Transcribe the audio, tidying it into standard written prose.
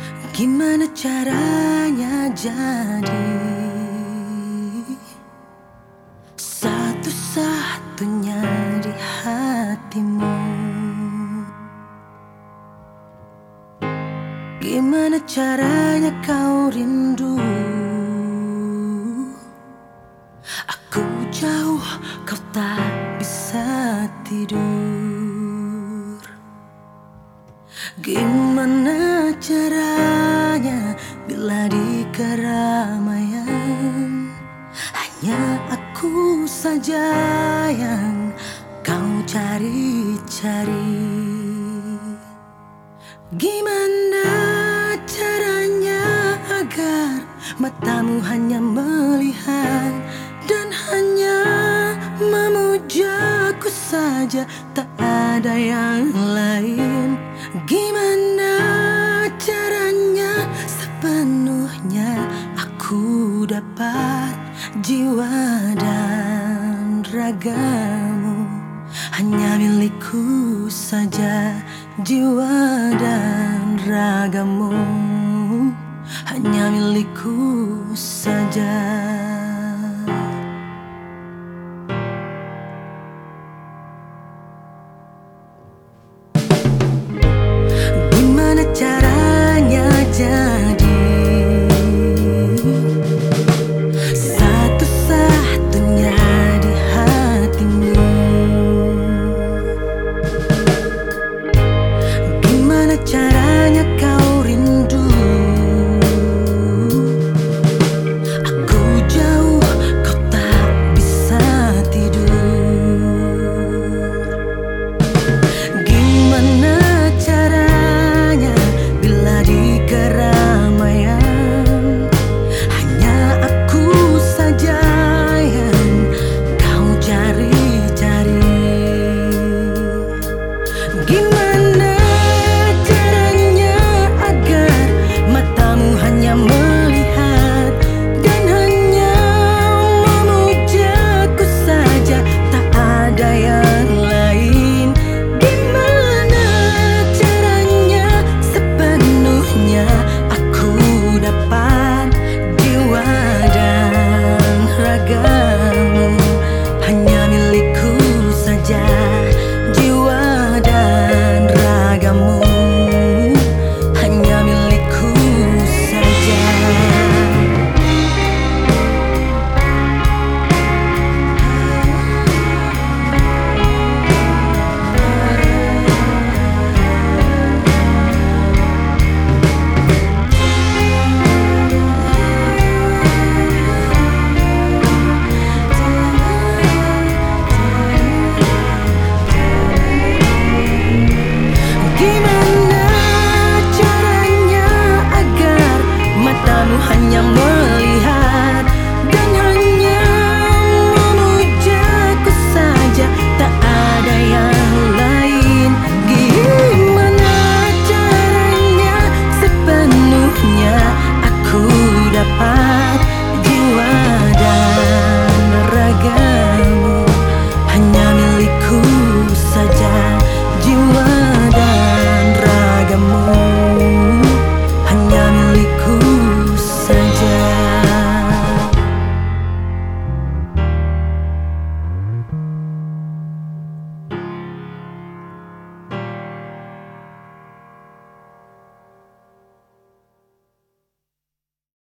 Gimana caranya jadi satu-satunya di hatimu? Gimana caranya kau rindu? Aku jauh, kau tak bisa tidur. Gimana caranya bila di keramaian hanya aku saja yang kau cari-cari? Gimana caranya agar matamu hanya melihat dan hanya memujaku saja, tak ada yang lain? Gimana caranya sepenuhnya aku dapat jiwa dan ragamu? Hanya milikku saja jiwa dan ragamu, hanya milikku saja.